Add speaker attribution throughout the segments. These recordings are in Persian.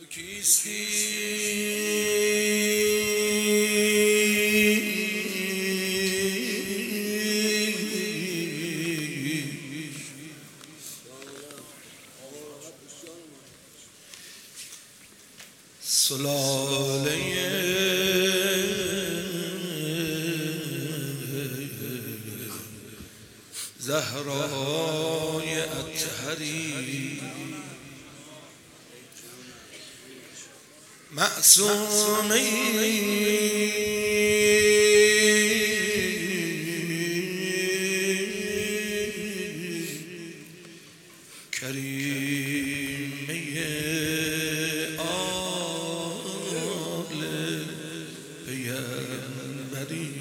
Speaker 1: کیستی سلاله زهرای اطهری معصومی کریمه آل پیغمبری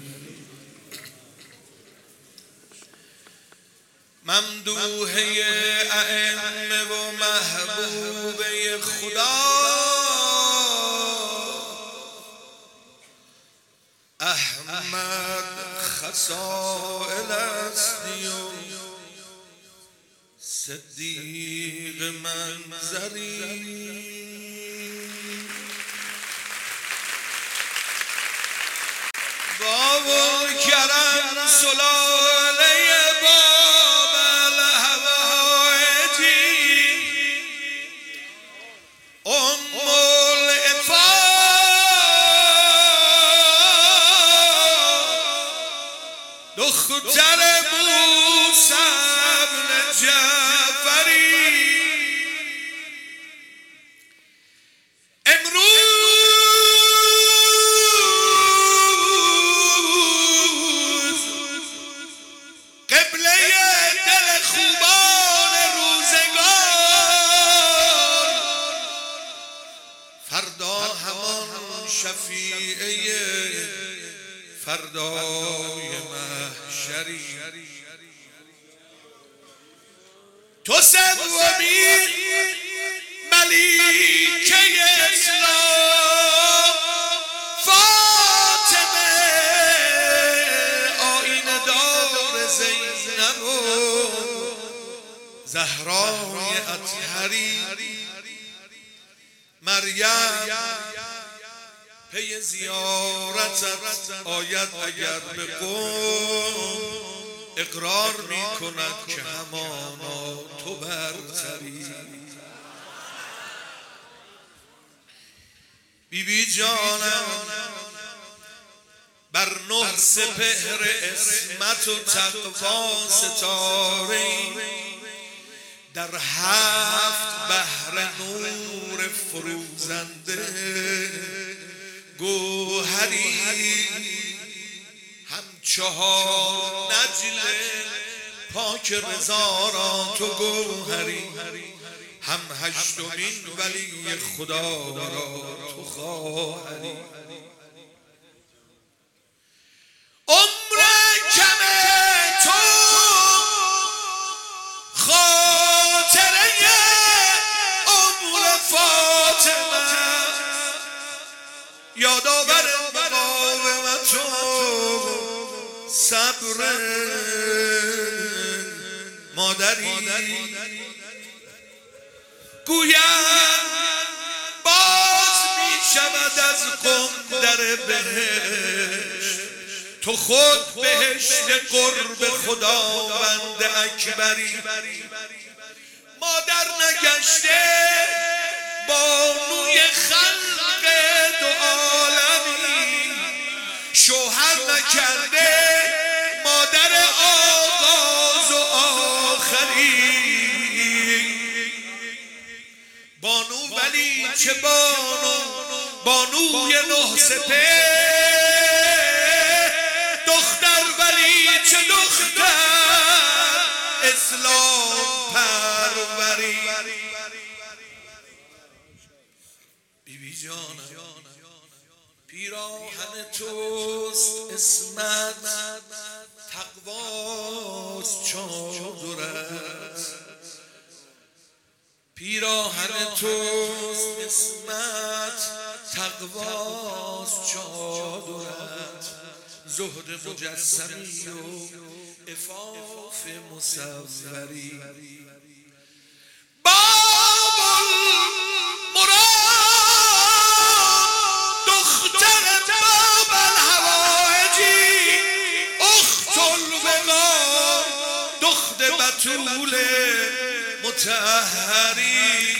Speaker 1: ممدوحه ائمه و محبوبه خدا احمد خصائل استی و صدیق منظری بابا کرم سلاله باب الهوایجی ام الافا دختر موسی بن جعفری امروز قبله دل خوبان روزگار فردا همان شفیعه فردای محشری تو سومی ملیکه اسلام فاطمه آینه دار زینب و زهرای اطهری مریم پی زیارتت آید اگر به قوم اقرار می کند که همانا تو برتری بیبی جانم بر نه سپهر عصمت و تقوا ستاره‌ای در 7 بحر نور فروزنده گوهری هم 4 نجل پاک رضا را تو گوهری هم 8مین ولی خدا را تو خواهری عمر کم تو خاطره عمر فاطمه یادآور مقاومت و صبر مادری گویم باز می شود از قم در بهشت تو خود بهشت قرب خداوند اکبری مادر نگشته بانوی خلق دو عالمی شوهر نکرده مادر آغاز و آخری بانو ولی چه بانوی 9 سپهر دختر ولی چه دختر اسلام پروری بیبی جانم پیراهن توست عصمت تقواست چادرت پیراهن توست عصمت تقواست چادرت زهد مجسمی و عفاف مصوری باب المراد بتول مطهری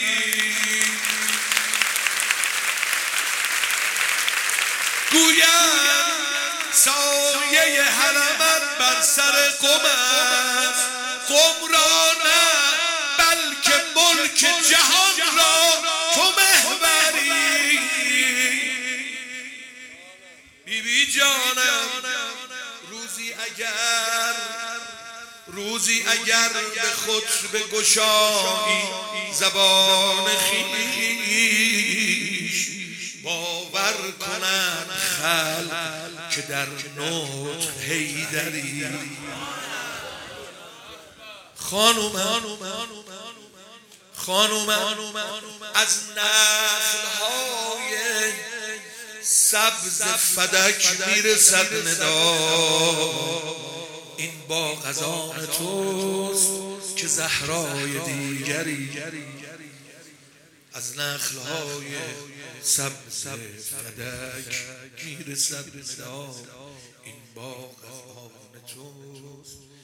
Speaker 1: گویم سایه حرمت بر سر قم است، قم را نه بلکه ملک جهان را تو محوری. بیبی جانم روزی اگر به خود بگشایی زبان خویش، باور کنند خلق که در نطق حیدری. خانومم از نخل‌های سبز فدک میرسد ندا، این باغ از آن توست که زهرای دیگری. از نخل‌های سبز فدک میرسد ندا، این باغ از آن توست